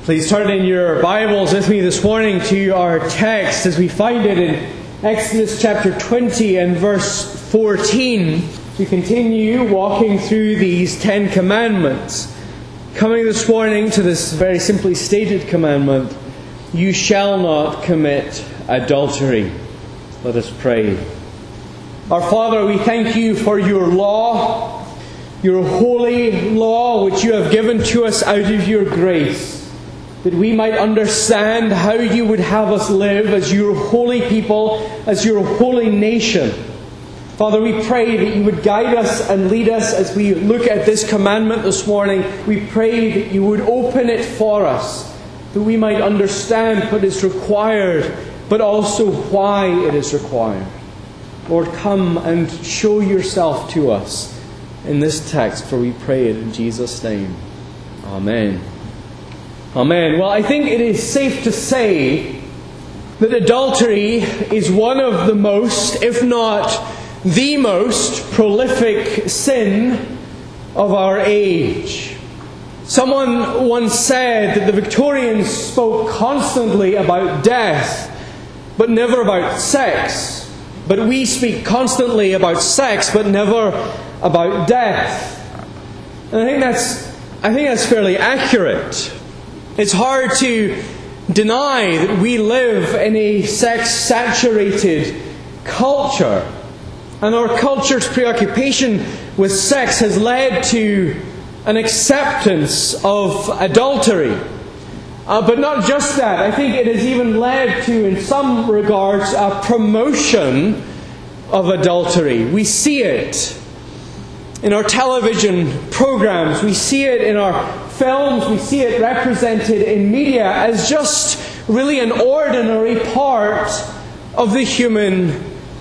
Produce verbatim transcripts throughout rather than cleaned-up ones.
Please turn in your Bibles with me this morning to our text as we find it in Exodus chapter twenty and verse fourteen. We continue walking through these Ten Commandments. Coming this morning to this very simply stated commandment, you shall not commit adultery. Let us pray. Our Father, we thank you for your law, your holy law which you have given to us out of your grace, that we might understand how you would have us live as your holy people, as your holy nation. Father, we pray that you would guide us and lead us as we look at this commandment this morning. We pray that you would open it for us, that we might understand what is required, but also why it is required. Lord, come and show yourself to us in this text, for we pray it in Jesus' name. Amen. Amen. Well, I think it is safe to say that adultery is one of the most, if not the most, prolific sin of our age. Someone once said that the Victorians spoke constantly about death, but never about sex. But we speak constantly about sex, but never about death. And I think that's, I think that's fairly accurate. It's hard to deny that we live in a sex-saturated culture. And our culture's preoccupation with sex has led to an acceptance of adultery. Uh, but not just that. I think it has even led to, in some regards, a promotion of adultery. We see it in our television programs. We see it in our films. We see it represented in media as just really an ordinary part of the human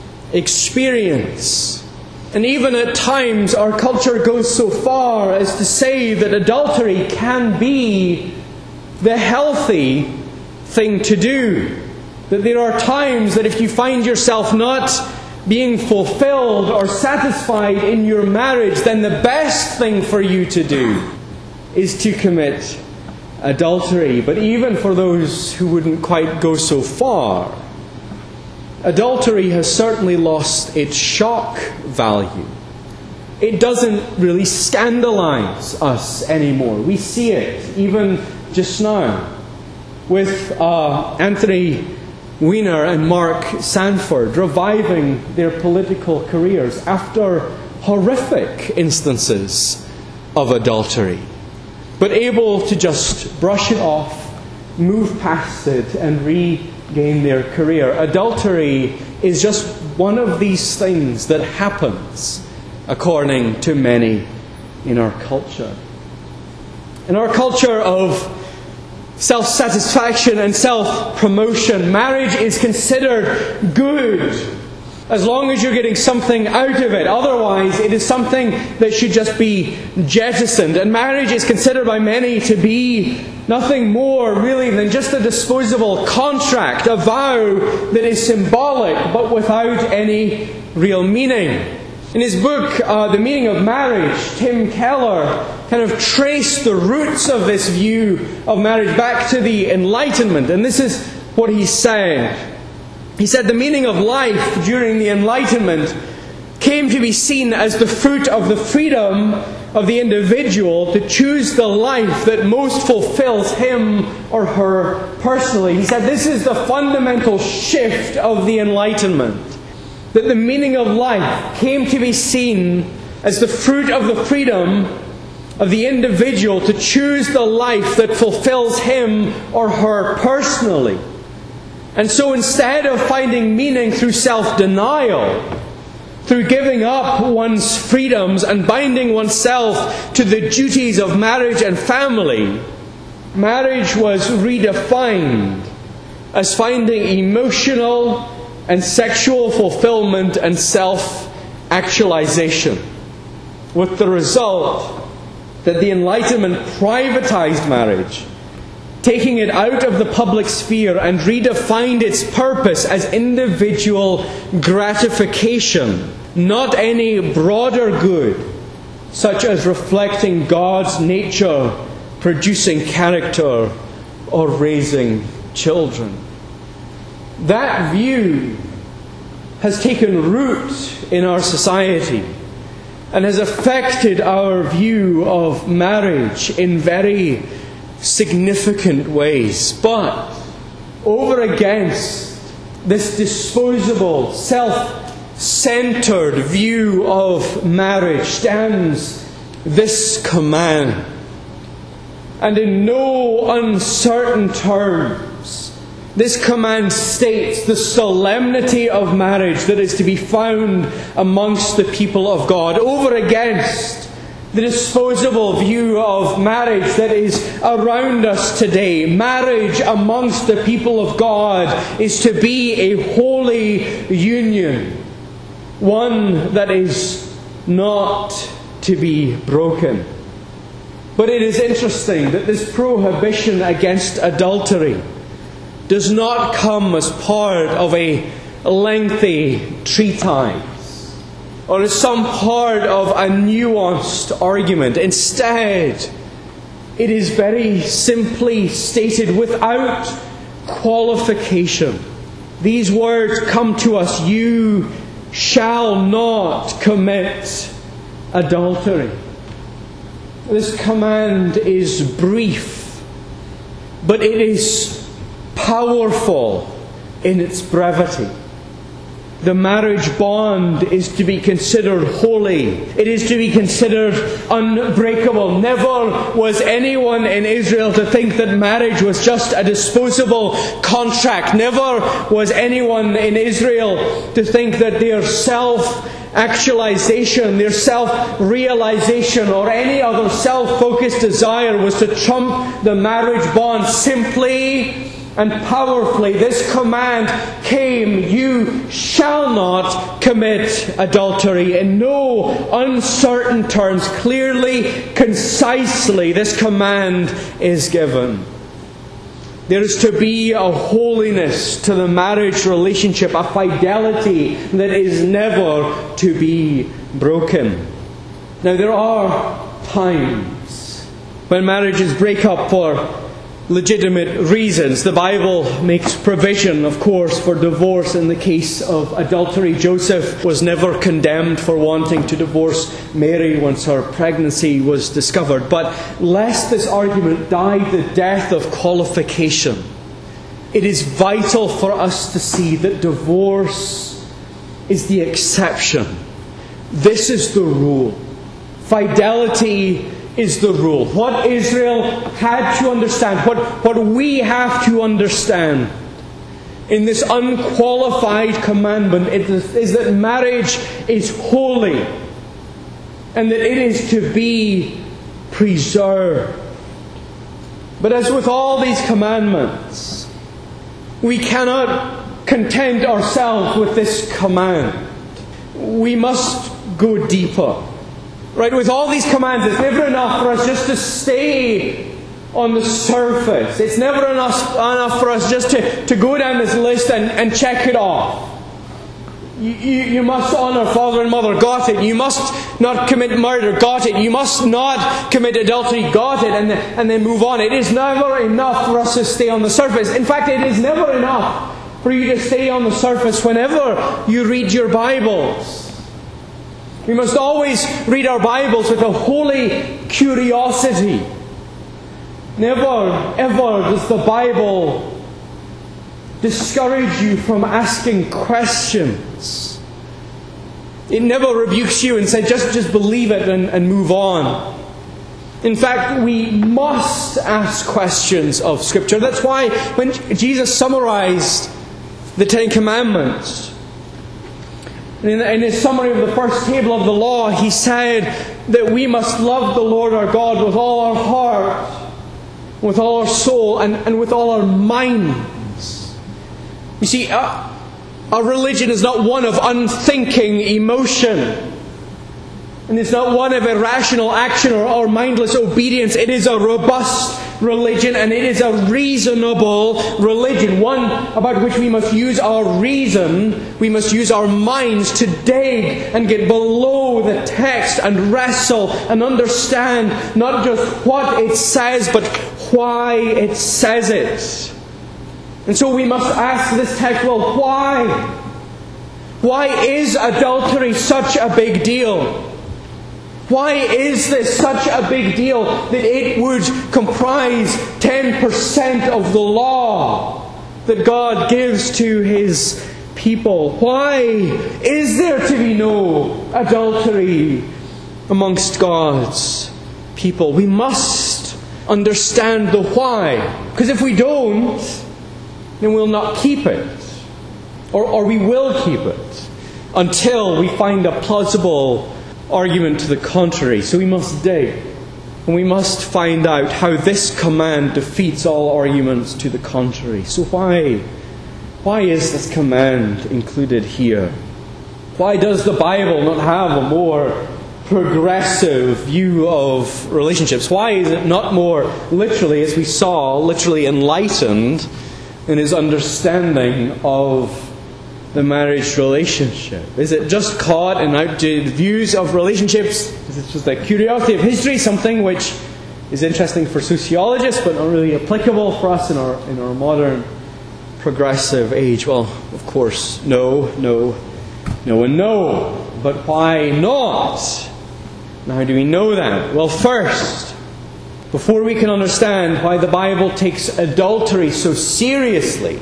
experience. And even at times our culture goes so far as to say that adultery can be the healthy thing to do. That there are times that if you find yourself not being fulfilled or satisfied in your marriage, then the best thing for you to do is to commit adultery. But even for those who wouldn't quite go so far, adultery has certainly lost its shock value. It doesn't really scandalize us anymore. We see it even just now with uh, Anthony Weiner and Mark Sanford reviving their political careers after horrific instances of adultery, but able to just brush it off, move past it, and regain their career. Adultery is just one of these things that happens, according to many in our culture. In our culture of self-satisfaction and self-promotion, marriage is considered good as long as you're getting something out of it. Otherwise, it is something that should just be jettisoned. And marriage is considered by many to be nothing more really than just a disposable contract, a vow that is symbolic but without any real meaning. In his book, uh, The Meaning of Marriage, Tim Keller kind of traced the roots of this view of marriage back to the Enlightenment. And this is what he said. He said, the meaning of life during the Enlightenment came to be seen as the fruit of the freedom of the individual to choose the life that most fulfills him or her personally. He said, this is the fundamental shift of the Enlightenment. That the meaning of life came to be seen as the fruit of the freedom of the individual to choose the life that fulfills him or her personally. And so instead of finding meaning through self-denial, through giving up one's freedoms and binding oneself to the duties of marriage and family, marriage was redefined as finding emotional and sexual fulfillment and self-actualization, with the result that the Enlightenment privatized marriage, taking it out of the public sphere, and redefined its purpose as individual gratification, not any broader good, such as reflecting God's nature, producing character or raising children. That view has taken root in our society and has affected our view of marriage in very significant ways. But over against this disposable, self-centered view of marriage stands this command. And in no uncertain terms, this command states the solemnity of marriage that is to be found amongst the people of God, over against the disposable view of marriage that is around us today. Marriage amongst the people of God is to be a holy union, one that is not to be broken. But it is interesting that this prohibition against adultery does not come as part of a lengthy treatise or as some part of a nuanced argument. Instead, it is very simply stated without qualification. These words come to us: you shall not commit adultery. This command is brief, but it is powerful in its brevity. The marriage bond is to be considered holy. It is to be considered unbreakable. Never was anyone in Israel to think that marriage was just a disposable contract. Never was anyone in Israel to think that their self-actualization, their self-realization, or any other self-focused desire was to trump the marriage bond. Simply and powerfully, this command came: you shall not commit adultery. In no uncertain terms, clearly, concisely, this command is given. There is to be a holiness to the marriage relationship, a fidelity that is never to be broken. Now, there are times when marriages break up for legitimate reasons. The Bible makes provision, of course, for divorce in the case of adultery. Joseph was never condemned for wanting to divorce Mary once her pregnancy was discovered. But lest this argument die the death of qualification, it is vital for us to see that divorce is the exception. This is the rule. Fidelity is the rule. What Israel had to understand, what, what we have to understand in this unqualified commandment is, is that marriage is holy and that it is to be preserved. But as with all these commandments, we cannot content ourselves with this command. We must go deeper. Right, with all these commands, it's never enough for us just to stay on the surface. It's never enough, enough for us just to, to go down this list and, and check it off. You, you, you must honour father and mother, got it. You must not commit murder, got it. You must not commit adultery, got it. And then, and then move on. It is never enough for us to stay on the surface. In fact, it is never enough for you to stay on the surface whenever you read your Bibles. We must always read our Bibles with a holy curiosity. Never, ever does the Bible discourage you from asking questions. It never rebukes you and says, just, just believe it and, and move on. In fact, we must ask questions of Scripture. That's why when Jesus summarized the Ten Commandments, In, in his summary of the first table of the law, he said that we must love the Lord our God with all our heart, with all our soul, and, and with all our minds. You see, a, a religion is not one of unthinking emotion. And it's not one of irrational action or, or mindless obedience. It is a robust religion, and it is a reasonable religion. One about which we must use our reason, we must use our minds to dig and get below the text and wrestle and understand not just what it says, but why it says it. And so we must ask this text, well, why? Why is adultery such a big deal? Why is this such a big deal that it would comprise ten percent of the law that God gives to His people? Why is there to be no adultery amongst God's people? We must understand the why. Because if we don't, then we'll not keep it. Or, or we will keep it until we find a plausible argument to the contrary. So we must dig. And we must find out how this command defeats all arguments to the contrary. So why? Why is this command included here? Why does the Bible not have a more progressive view of relationships? Why is it not more literally, as we saw, literally enlightened in His understanding of the marriage relationship? Is it just caught in outdated views of relationships? Is it just a curiosity of history, something which is interesting for sociologists but not really applicable for us in our in our modern progressive age? Well, of course, no, no, no and no. But why not? Now, how do we know that? Well, first, before we can understand why the Bible takes adultery so seriously,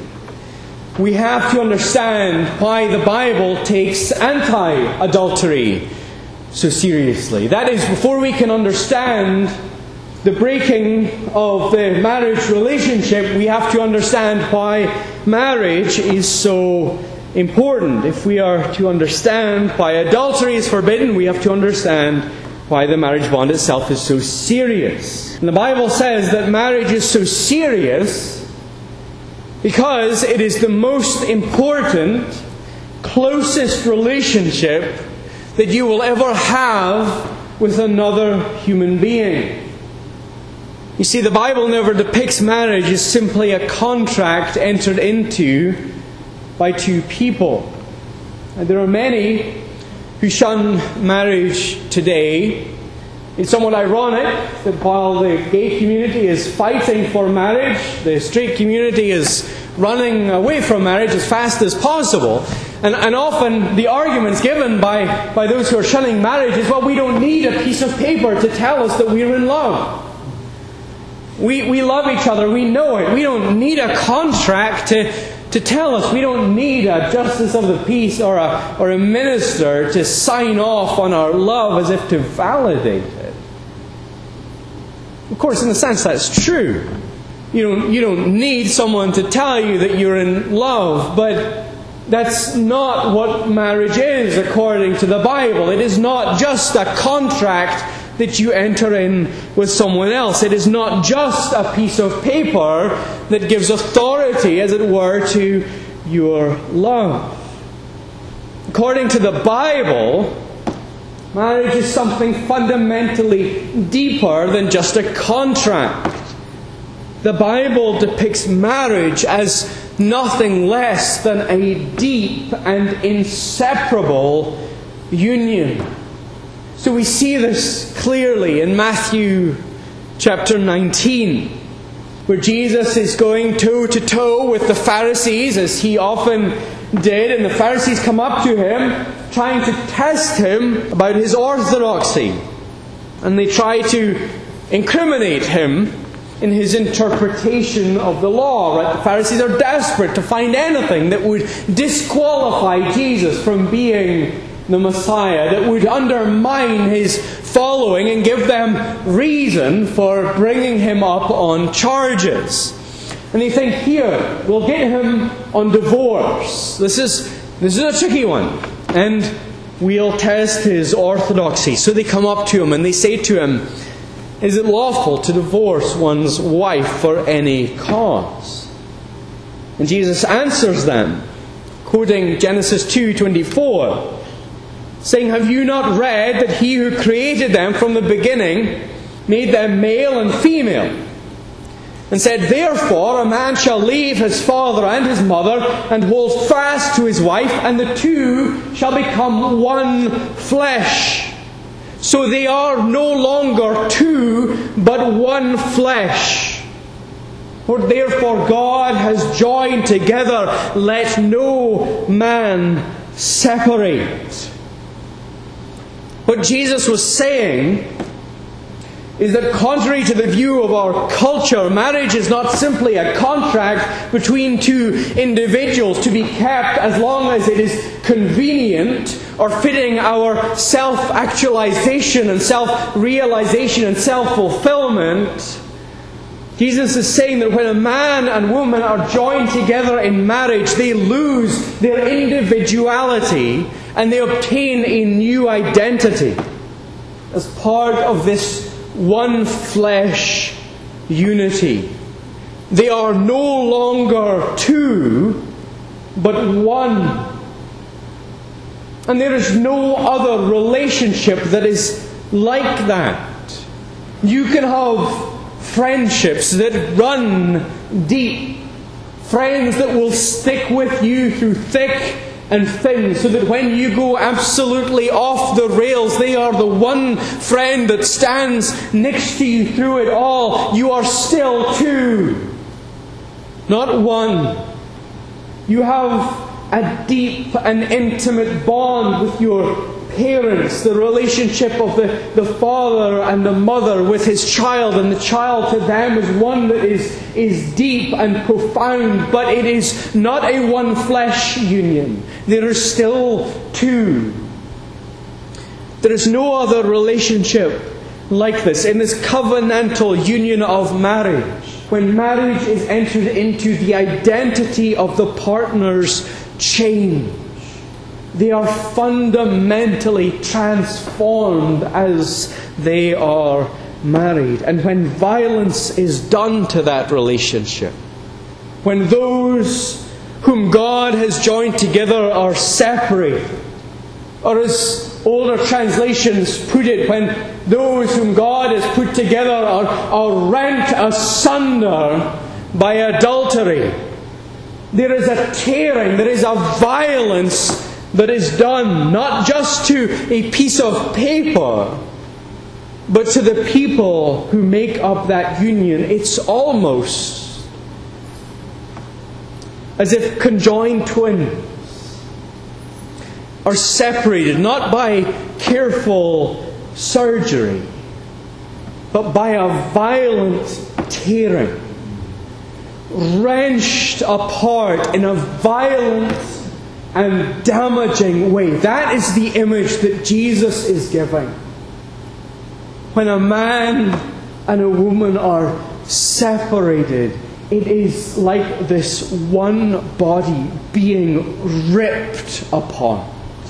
we have to understand why the Bible takes anti-adultery so seriously. That is, before we can understand the breaking of the marriage relationship, we have to understand why marriage is so important. If we are to understand why adultery is forbidden, we have to understand why the marriage bond itself is so serious. And the Bible says that marriage is so serious because it is the most important, closest relationship that you will ever have with another human being. You see, the Bible never depicts marriage as simply a contract entered into by two people. And there are many who shun marriage today. It's somewhat ironic that while the gay community is fighting for marriage, the straight community is running away from marriage as fast as possible. And, and often the arguments given by, by those who are shunning marriage is, well, we don't need a piece of paper to tell us that we're in love. We, we love each other, we know it. We don't need a contract to, to tell us. We don't need a justice of the peace or a, or a minister to sign off on our love as if to validate it. Of course, in a sense, that's true. You don't, you don't need someone to tell you that you're in love, but that's not what marriage is according to the Bible. It is not just a contract that you enter in with someone else. It is not just a piece of paper that gives authority, as it were, to your love. According to the Bible, marriage is something fundamentally deeper than just a contract. The Bible depicts marriage as nothing less than a deep and inseparable union. So we see this clearly in Matthew chapter nineteen, where Jesus is going toe to toe with the Pharisees, as he often did, and the Pharisees come up to him trying to test him about his orthodoxy. And they try to incriminate him in his interpretation of the law. Right? The Pharisees are desperate to find anything that would disqualify Jesus from being the Messiah, that would undermine his following and give them reason for bringing him up on charges. And they think, here, we'll get him on divorce. This is this is a tricky one. And we'll test his orthodoxy. So they come up to him and they say to him, is it lawful to divorce one's wife for any cause? And Jesus answers them, quoting Genesis two twenty-four, saying, have you not read that he who created them from the beginning made them male and female? And said, therefore a man shall leave his father and his mother and hold fast to his wife, and the two shall become one flesh. So they are no longer two, but one flesh. What therefore God has joined together, let no man separate. What Jesus was saying is that contrary to the view of our culture, marriage is not simply a contract between two individuals to be kept as long as it is convenient or fitting our self-actualization and self-realization and self-fulfillment. Jesus is saying that when a man and woman are joined together in marriage, they lose their individuality and they obtain a new identity as part of this one flesh unity. They are no longer two, but one. And there is no other relationship that is like that. You can have friendships that run deep, friends that will stick with you through thick and thin, so that when you go absolutely off the rails, they are the one friend that stands next to you through it all. You are still two, not one. You have a deep and intimate bond with your parents, the relationship of the, the father and the mother with his child, and the child to them is one that is, is deep and profound, but it is not a one flesh union. There are still two. There is no other relationship like this, in this covenantal union of marriage. When marriage is entered into, the identity of the partners change. They are fundamentally transformed as they are married. And when violence is done to that relationship, when those whom God has joined together are separated, or as older translations put it, when those whom God has put together are, are rent asunder by adultery, there is a tearing, there is a violence that is done not just to a piece of paper, but to the people who make up that union. It's almost as if conjoined twins are separated not by careful surgery, but by a violent tearing, wrenched apart in a violent and damaging way. That is the image that Jesus is giving. When a man and a woman are separated, it is like this one body being ripped apart.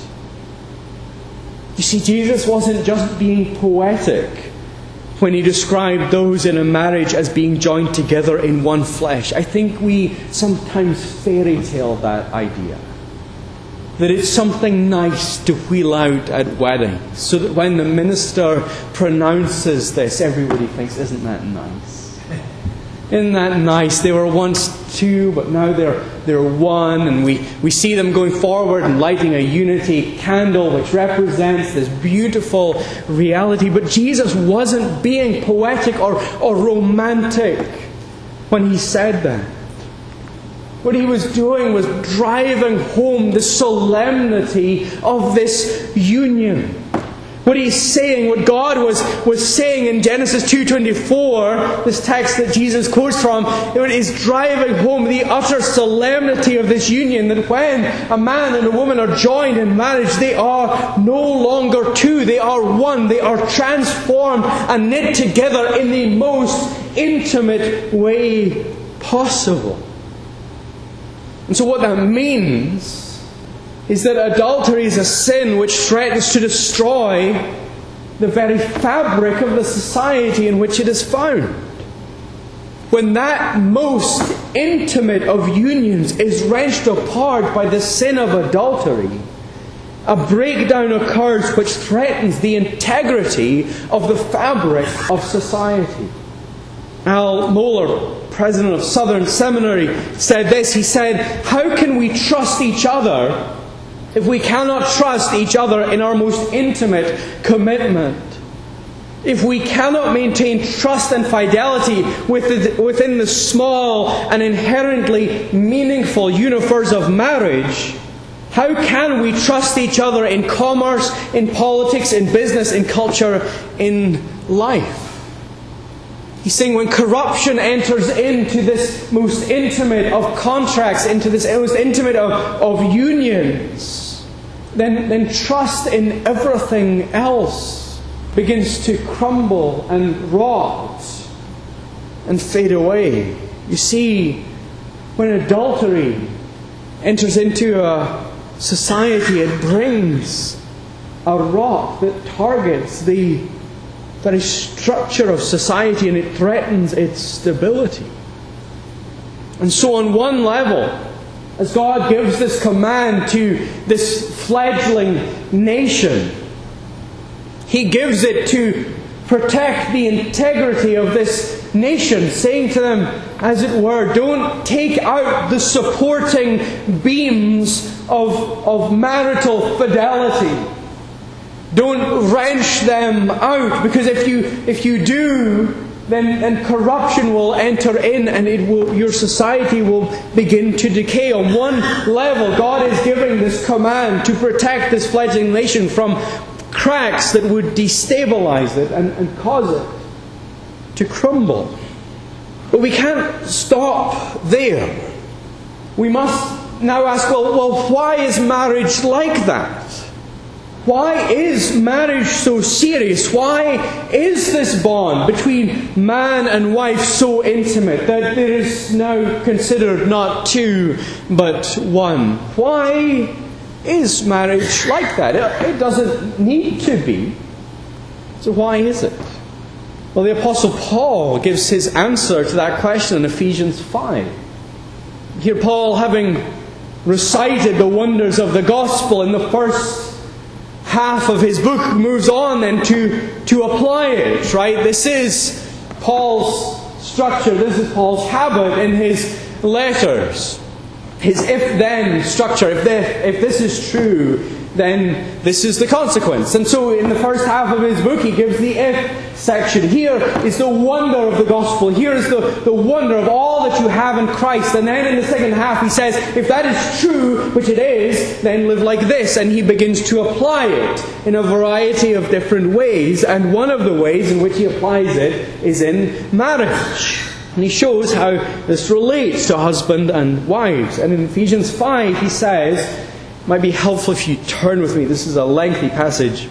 You see, Jesus wasn't just being poetic when He described those in a marriage as being joined together in one flesh. I think we sometimes fairy tale that idea. That it's something nice to wheel out at weddings, so that when the minister pronounces this, everybody thinks, isn't that nice? Isn't that nice? They were once two, but now they're they're one, and we, we see them going forward and lighting a unity candle which represents this beautiful reality. But Jesus wasn't being poetic or, or romantic when He said that. What He was doing was driving home the solemnity of this union. What He's saying, what God was, was saying in Genesis two twenty-four, this text that Jesus quotes from, it is driving home the utter solemnity of this union, that when a man and a woman are joined in marriage, they are no longer two, they are one, they are transformed and knit together in the most intimate way possible. And so what that means is that adultery is a sin which threatens to destroy the very fabric of the society in which it is found. When that most intimate of unions is wrenched apart by the sin of adultery, a breakdown occurs which threatens the integrity of the fabric of society. Al Mohler, president of Southern Seminary, said this. He said, "How can we trust each other if we cannot trust each other in our most intimate commitment? if we cannot maintain trust and fidelity within the small and inherently meaningful universe of marriage, how can we trust each other in commerce, in politics, in business, in culture, in life? He's saying when corruption enters into this most intimate of contracts, into this most intimate of, of unions, then, then trust in everything else begins to crumble and rot and fade away. You see, when adultery enters into a society, it brings a rot that targets the very structure of society, and it threatens its stability. And so on one level, as God gives this command to this fledgling nation, He gives it to protect the integrity of this nation, saying to them, as it were, don't take out the supporting beams of, of marital fidelity. Don't wrench them out, because if you if you do, then, then corruption will enter in, and it will your society will begin to decay. On one level, God is giving this command to protect this fledgling nation from cracks that would destabilize it and, and cause it to crumble. But we can't stop there. We must now ask, well, well, why is marriage like that? Why is marriage so serious? Why is this bond between man and wife so intimate that it is now considered not two but one? Why is marriage like that? It doesn't need to be. So why is it? Well, the Apostle Paul gives his answer to that question in Ephesians five. Here Paul, having recited the wonders of the gospel in the first half of his book, moves on then to, to apply it, right? This is Paul's structure, this is Paul's habit in his letters. His if-then structure. If, the, if this is true, then this is the consequence. And so in the first half of his book, he gives the if section. Here is the wonder of the gospel. Here is the, the wonder of all that you have in Christ. And then in the second half, he says, if that is true, which it is, then live like this. And he begins to apply it in a variety of different ways. And one of the ways in which he applies it is in marriage. And he shows how this relates to husband and wives. And in Ephesians five, he says, it might be helpful if you turn with me. This is a lengthy passage.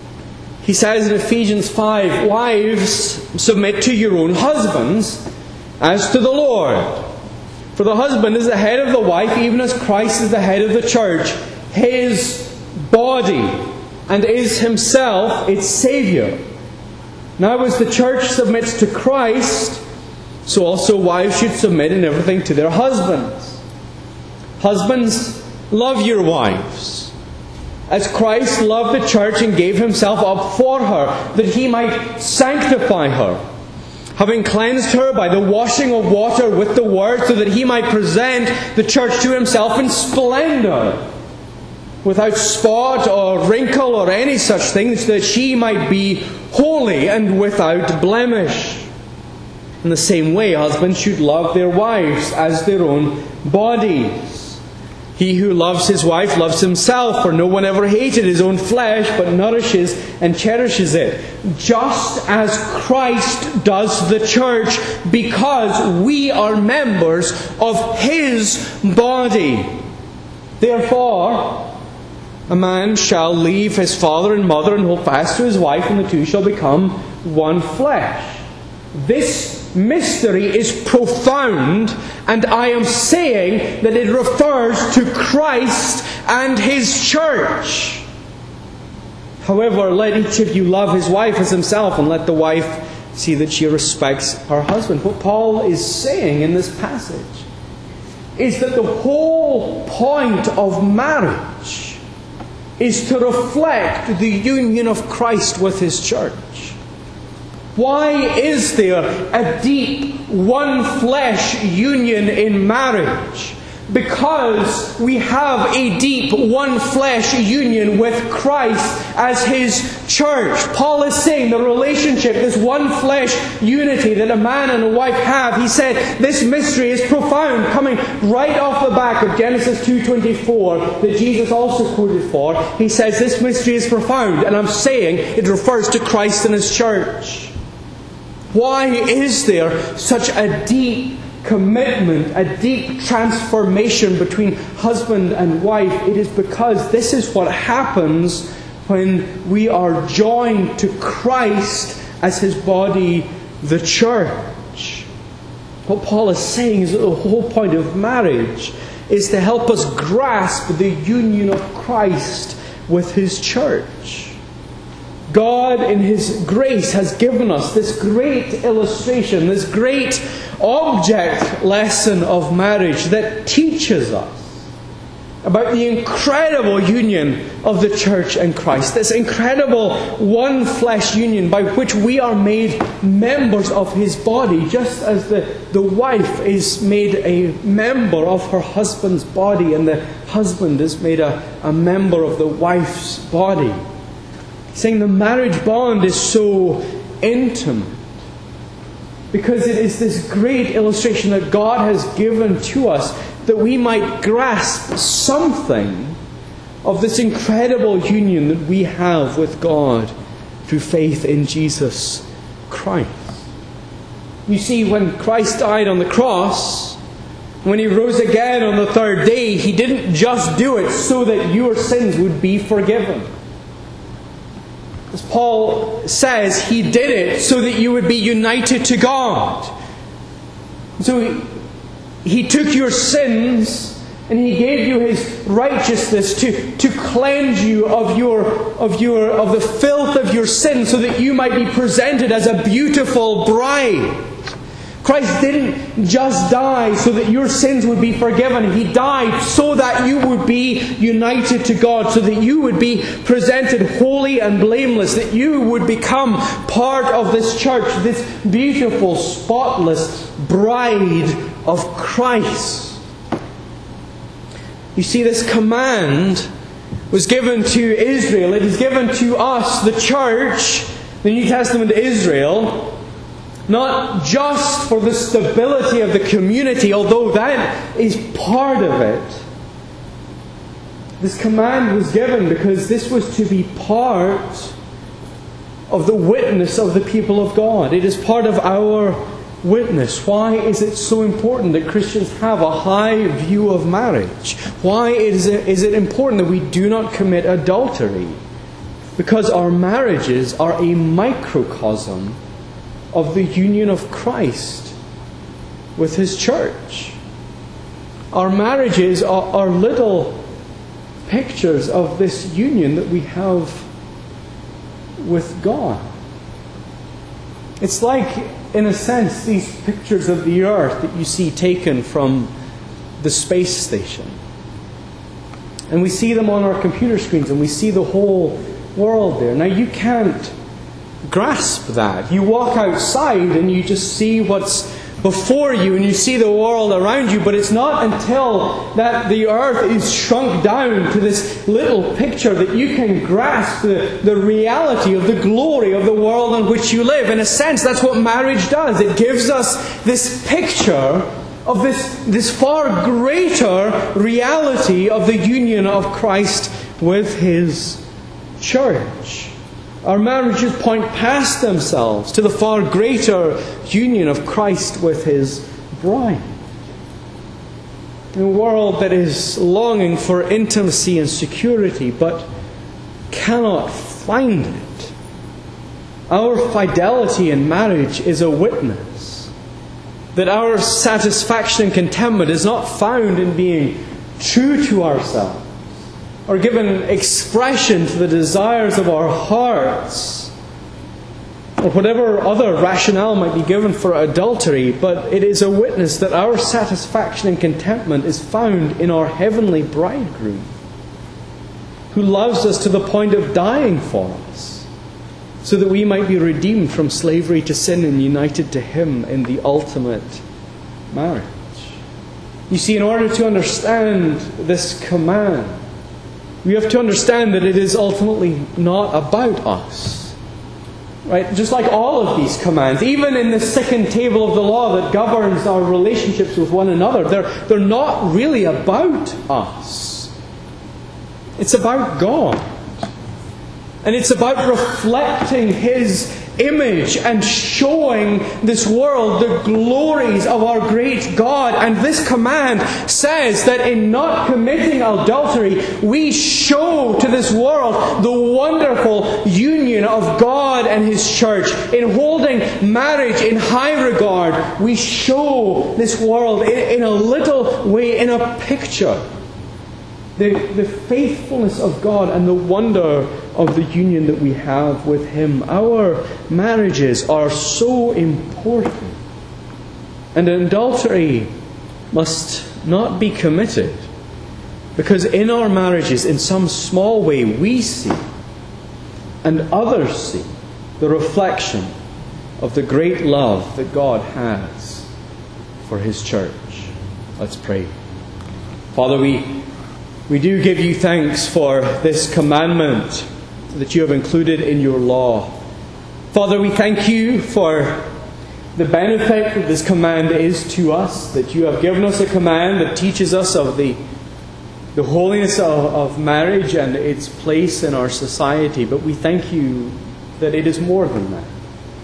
He says in Ephesians five, wives, submit to your own husbands as to the Lord. For the husband is the head of the wife, even as Christ is the head of the church, his body, and is himself its Saviour. Now as the church submits to Christ, so also wives should submit in everything to their husbands. Husbands, love your wives, as Christ loved the church and gave himself up for her, that he might sanctify her, having cleansed her by the washing of water with the word, so that he might present the church to himself in splendour, without spot or wrinkle or any such thing, so that she might be holy and without blemish. In the same way, husbands should love their wives as their own bodies. He who loves his wife loves himself, for no one ever hated his own flesh, but nourishes and cherishes it, just as Christ does the church, because we are members of his body. Therefore, a man shall leave his father and mother and hold fast to his wife, and the two shall become one flesh. This mystery is profound, and I am saying that it refers to Christ and his church. However, let each of you love his wife as himself, and let the wife see that she respects her husband. What Paul is saying in this passage is that the whole point of marriage is to reflect the union of Christ with his church. Why is there a deep, one-flesh union in marriage? because we have a deep one-flesh union with Christ as His church. Paul is saying the relationship, this one-flesh unity that a man and a wife have, he said this mystery is profound, coming right off the back of Genesis two twenty-four that Jesus also quoted for. He says this mystery is profound, and I'm saying it refers to Christ and His church. Why is there such a deep commitment, a deep transformation between husband and wife? It is because this is what happens when we are joined to Christ as His body, the church. What Paul is saying is that the whole point of marriage is to help us grasp the union of Christ with His church. God in His grace has given us this great illustration, this great object lesson of marriage that teaches us about the incredible union of the church and Christ. This incredible one flesh union by which we are made members of His body, just as the, the wife is made a member of her husband's body and the husband is made a, a member of the wife's body. Saying the marriage bond is so intimate because it is this great illustration that God has given to us that we might grasp something of this incredible union that we have with God through faith in Jesus Christ. You see, when Christ died on the cross, when He rose again on the third day, He didn't just do it so that your sins would be forgiven. As Paul says, He did it so that you would be united to God. So He, he took your sins and He gave you His righteousness to, to cleanse you of your of your of the filth of your sin, so that you might be presented as a beautiful bride. Christ didn't just die so that your sins would be forgiven. He died so that you would be united to God, so that you would be presented holy and blameless, that you would become part of this church, this beautiful, spotless bride of Christ. You see, this command was given to Israel. It is given to us, the church, the New Testament Israel, not just for the stability of the community, although that is part of it. This command was given because this was to be part of the witness of the people of God. It is part of our witness. Why is it so important that Christians have a high view of marriage? Why is it, is it important that we do not commit adultery? Because our marriages are a microcosm of the union of Christ with His church. Our marriages are, are little pictures of this union that we have with God. It's like, in a sense, these pictures of the earth that you see taken from the space station. And we see them on our computer screens, and we see the whole world there. Now, you can't grasp that. You walk outside and you just see what's before you and you see the world around you, but it's not until that the earth is shrunk down to this little picture that you can grasp the, the reality of the glory of the world in which you live. In a sense, that's what marriage does. It gives us this picture of this, this far greater reality of the union of Christ with His church. Our marriages point past themselves to the far greater union of Christ with His bride. In a world that is longing for intimacy and security but cannot find it, our fidelity in marriage is a witness that our satisfaction and contentment is not found in being true to ourselves or given expression to the desires of our hearts, or whatever other rationale might be given for adultery, but it is a witness that our satisfaction and contentment is found in our heavenly bridegroom, who loves us to the point of dying for us, so that we might be redeemed from slavery to sin and united to Him in the ultimate marriage. You see, in order to understand this command, we have to understand that it is ultimately not about us. Right? Just like all of these commands, even in the second table of the law that governs our relationships with one another, they're, they're not really about us. It's about God. And it's about reflecting His image and showing this world the glories of our great God. And this command says that in not committing adultery, we show to this world the wonderful union of God and His church. In holding marriage in high regard, we show this world in, in a little way, in a picture, the, the faithfulness of God and the wonder of the union that we have with Him. Our marriages are so important. And adultery must not be committed, because in our marriages, in some small way, we see and others see the reflection of the great love that God has for His church. Let's pray. Father, we, we do give You thanks for this commandment that You have included in Your law. Father, we thank You for the benefit that this command is to us, that You have given us a command that teaches us of the, the holiness of, of marriage and its place in our society. But we thank You that it is more than that.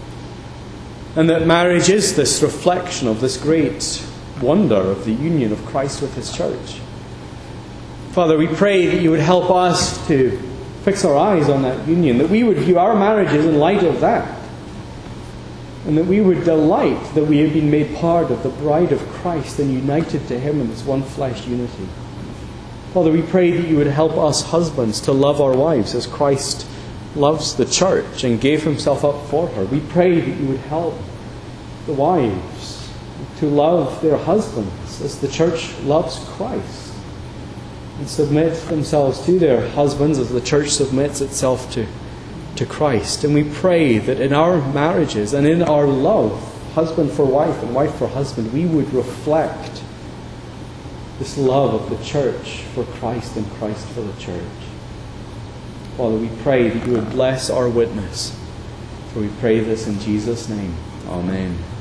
And that marriage is this reflection of this great wonder of the union of Christ with His church. Father, we pray that You would help us to fix our eyes on that union, that we would view our marriages in light of that, and that we would delight that we have been made part of the bride of Christ and united to Him in this one flesh unity. Father, we pray that You would help us husbands to love our wives as Christ loves the church and gave Himself up for her. We pray that You would help the wives to love their husbands as the church loves Christ, and submit themselves to their husbands as the church submits itself to, to Christ. And we pray that in our marriages and in our love, husband for wife and wife for husband, we would reflect this love of the church for Christ and Christ for the church. Father, we pray that You would bless our witness. For we pray this in Jesus' name. Amen.